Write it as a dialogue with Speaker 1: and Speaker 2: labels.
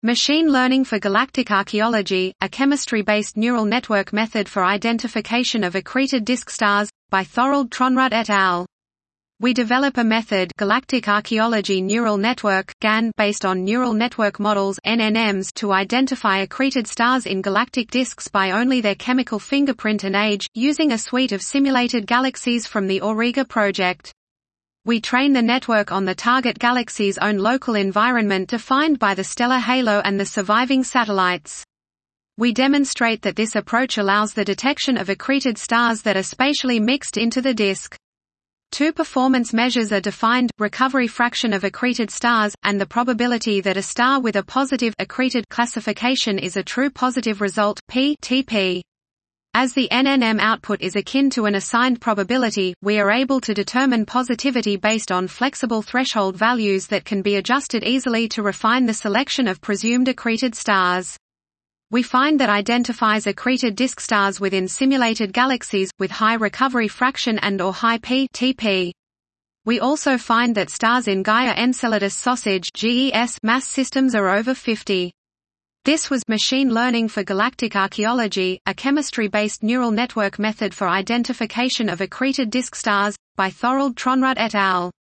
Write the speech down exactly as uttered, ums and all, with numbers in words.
Speaker 1: Machine learning for galactic archaeology, a chemistry-based neural network method for identification of accreted disk stars, by Thorold Tronrud et al. We develop a method, Galactic Archaeology Neural Network (G A N), based on neural network models (N N Ms) to identify accreted stars in galactic disks by only their chemical fingerprint and age, using a suite of simulated galaxies from the Auriga project. We train the network on the target galaxy's own local environment defined by the stellar halo and the surviving satellites. We demonstrate that this approach allows the detection of accreted stars that are spatially mixed into the disk. Two performance measures are defined, recovery fraction of accreted stars, and the probability that a star with a positive accreted classification is a true positive result, P T P. As the N N M output is akin to an assigned probability, we are able to determine positivity based on flexible threshold values that can be adjusted easily to refine the selection of presumed accreted stars. We find that identifies accreted disk stars within simulated galaxies, with high recovery fraction and or high P T P. We also find that stars in Gaia Enceladus sausage G E S mass systems are over fifty. This was Machine Learning for Galactic Archaeology, a chemistry-based neural network method for identification of accreted disk stars, by Thorold Tronrud et al.